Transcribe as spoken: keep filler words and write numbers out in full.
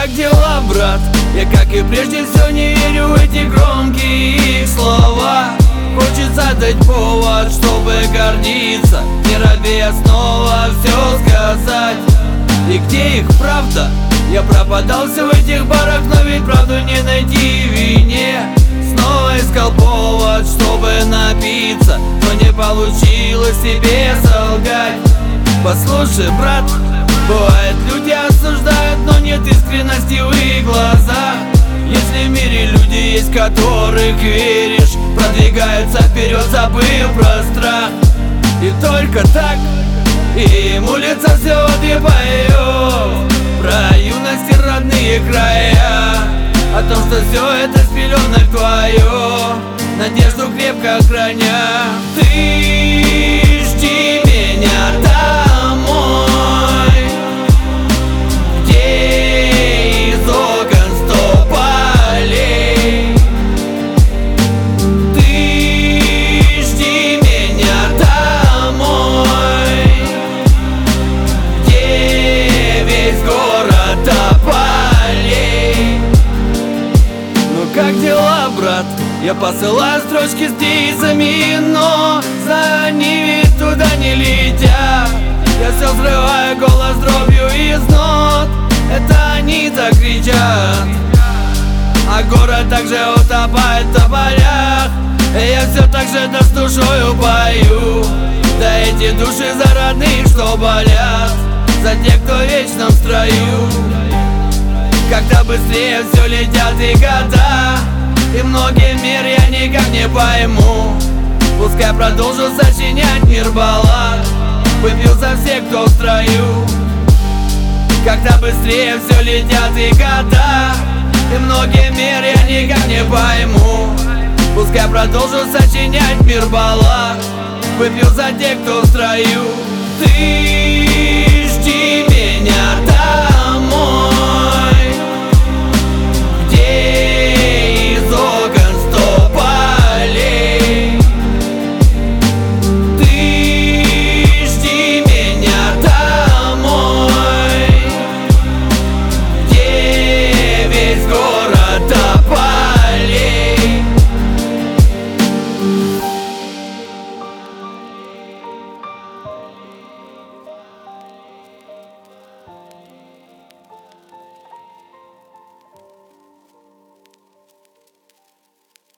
как дела, брат? Я, как и прежде, все не верю в эти громкие их слова. Хочется дать повод, чтобы гордиться. Не робея снова все сказать. И где их правда? Я пропадался в этих барах, но ведь правду не найти в вине. Снова искал повод, чтобы напиться, но не получилось себе солгать. Послушай, брат, бывает, люди осуждают, но нет искренности в их глазах. Если в мире люди есть, которых веришь, продвигаются вперед, забыв про страх. И только так им улица все-таки поет про юность и родные края, о том, что все это с пеленок твое, надежду крепко храня. Ты жди меня домой, где из окон сто полей. Ты жди меня домой, где весь город тополей. Ну как дела, брат? Я посылаю строчки с птицами, но за ними туда не летят. Я все взрываю голос дробью из нот, это они так кричат. А город также утопает в тополях, и я все так же да с душою пою. Да эти души за родных, что болят, за тех, кто в вечном строю. Когда быстрее все летят и года, и многие мир я никак не пойму. Пускай продолжу сочинять мир баллад, выпью за всех, кто в строю. Когда быстрее все летят и года, и многие мир я никак не пойму. Пускай продолжу сочинять мир баллад, выпью за тех, кто в строю. Ты жди меня.